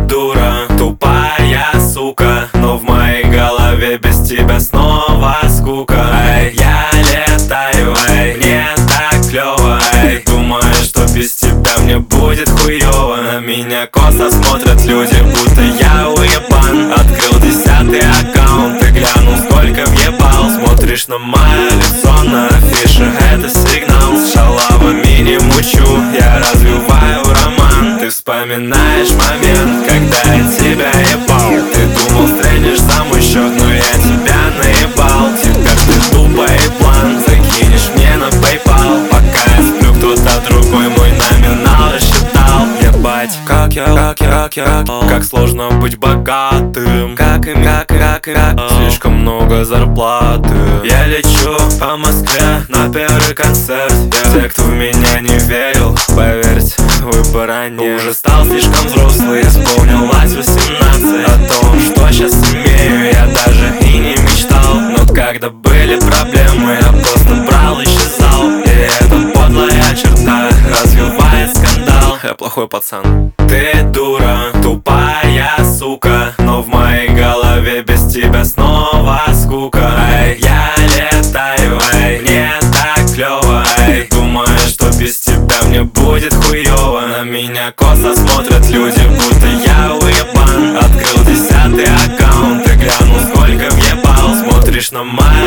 дура, тупая сука, но в моей голове без тебя снова скука. Эй, я летаю, эй, мне так клёво, эй. Думаю, что без тебя мне будет хуёво. На меня косо смотрят люди, будто я уебан. Открыл 10-й аккаунт и глянул, сколько въебал. Смотришь на мое лицо на афише, это сигнал. С шалавами не мучу, я развиваю роман. Ты вспоминаешь момент, когда я тебя ебал. Ты думал, стрельнешь за мой счет, но я тебя наебал. Теперь ты тупой план, закинешь мне на PayPal. Пока я сплю, кто-то другой мой номинал рассчитал. Ебать, как сложно быть богатым. Как слишком много зарплаты. Я лечу по Москве на первый концерт. Те, кто в меня не верил, поверьте, выбора нет. Уже стал слишком взрослый, исполнилось 18. О том, что сейчас имею, я даже и не мечтал. Но когда были проблемы, я просто брал и исчезал. И это подлая черта развивает скандал. Я плохой пацан. Ты дура, тупая сука, но в моей голове без тебя снова скука. Эй, я летаю, эй, мне так клёво, эй. Думаю, что без тебя мне будет хуёво. На меня косо смотрят люди, будто я уебан. Открыл 10-й аккаунт и глянул, сколько въебал. Смотришь на мое